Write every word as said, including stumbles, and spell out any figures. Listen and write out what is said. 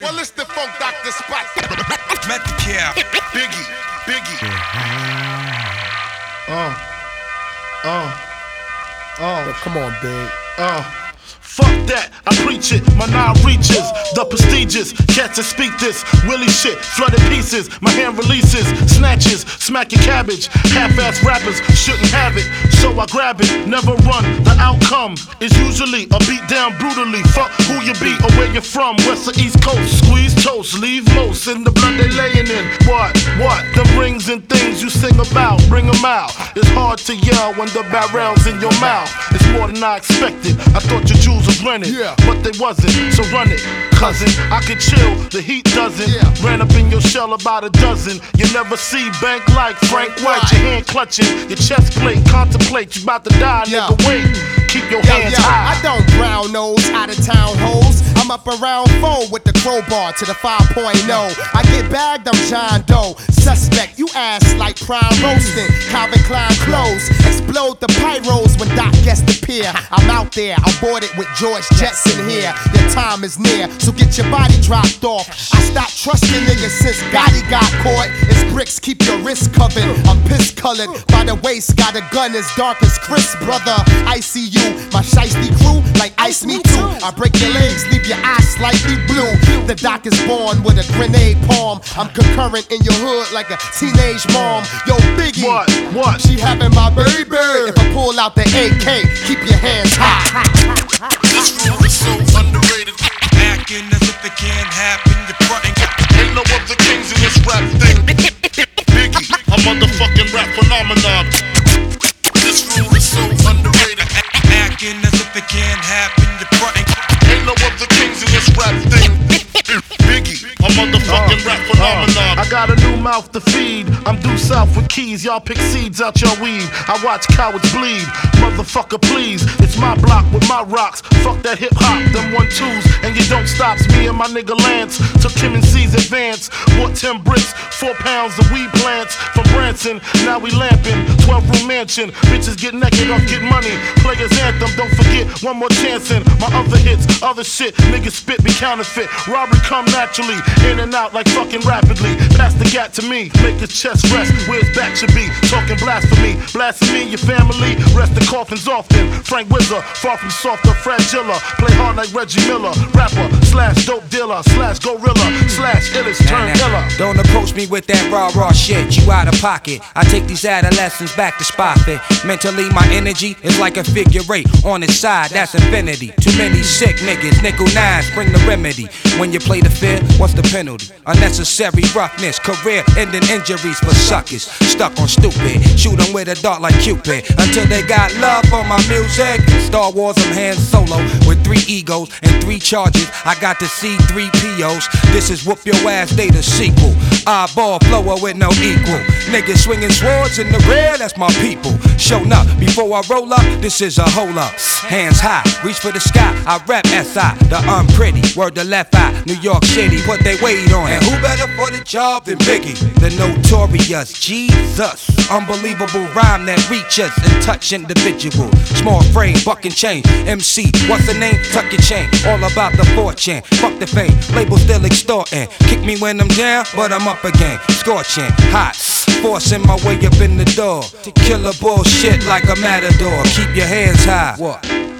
Well, it's the Funk Doctor Spot. Met the cap. Biggie, Biggie. Uh, uh, uh. Yo, come on, big. Uh. Fuck that, I preach it, my nine reaches, the prestigious, cats that speak this, Willie shit, flooded pieces, my hand releases, snatches, smacking cabbage, half-ass rappers shouldn't have it, so I grab it, never run, the outcome is usually a beat down brutally, fuck who you be or where you're from, west or east coast, squeeze toast, leave most in the blood they laying in, what, what, them rings and things you sing about, bring them out, it's hard to yell when the barrel's in your mouth, it's more than I expected, I thought your jewels was rented, yeah. But they wasn't, so run it, cousin. I could chill, the heat doesn't. Yeah. Ran up in your shell about a dozen. You never see bank like Frank White. Your hand clutching, your chest plate, contemplate. You about to die, yeah. Nigga, wait. Keep your yo, hands yo, high. I don't brown nose, out of town hoes. I'm up around four with the crowbar to the five point oh. I get bagged, I'm John Doe. Suspect, you ass like prime roasting. Calvin Klein clothes. Explode the pyros when Doc gets the pier. I'm out there, I'm boarded with George Jetson here. Your time is near, so get your body dropped off. I stopped trusting niggas since Gotti got caught. It's bricks, keep your wrist covered. I'm piss colored by the waist, got a gun as dark as Chris, brother. I see you, my shiesty crew, like ice me too. I break your legs, leave your eyes slightly blue. The Doc is born with a grenade palm. I'm concurrent in your hood like a teenage mom. Yo, Biggie, what, what? She having my baby. If I pull out the A K, keep your hands high. This rule is so underrated. Acting as if it can't happen. You're fronting. Ain't no other kings in this rap thing. Biggie, a motherfucking rap phenomenon. This rule is so underrated. Acting as if it can't happen. You're fronting. Ain't no other kings in this rap thing. Biggie, a motherfucking uh, rap phenomenon. Uh, I got a new mouth to feed. I'm due south with keys. Y'all pick seeds out your weed. I watch cowards bleed. Motherfucker, please. It's my block with my rocks. Fuck that hip hop, them one twos, and you don't stop. Me and my nigga Lance took him and C's advance. Bought ten bricks, four pounds of weed plants from Branson. Now we lamping, twelve room mansion. Bitches get naked off get money. Players anthem, don't forget one more chance in my other hits, other shit. Niggas spit be counterfeit. Robbery come naturally, in and out like fucking rapidly. Pass the gat to me, make his chest rest where his back should be. Talking blasphemy, blasphemy your family. Rest the coffins often. Frank Wizard, far from soft or fragile. Play hard like Reggie Miller. Rapper, slash dope dealer, slash gorilla, slash illest, turn iller. Don't approach me with that raw, raw shit, you out of pocket. I take these adolescents back to spot fit. Mentally, my energy is like a figure eight. On its side, that's infinity. Too many sick niggas, nickel nines, bring the remedy. When you play the field, what's the penalty? Unnecessary roughness, career-ending injuries for suckers. Stuck on stupid, shoot them with a dart like Cupid. Until they got love for my music. Star Wars, I'm Han Solo with three egos and three charges. I got to see three P Os. This is Whoop Your Ass Day, the sequel. Eyeball flower with no equal. Niggas swinging swords in the rear, that's my people. Shown up before I roll up, this is a hole up. Hands high, reach for the sky. I rap S I, the unpretty. Word the left eye, New York City, put they weight on. And who better for the job than Biggie? The notorious Jesus. Unbelievable rhyme that reaches and touch individual. Small frame, buck and chain. M C, what's the name? Tuck your chain. All about the fortune. Fuck the fame. Label still extorting. Kick me when I'm down, but I'm up again. Scorching, hot. Forcing my way up in the door. To kill a bullshit like a matador. Keep your hands high. What?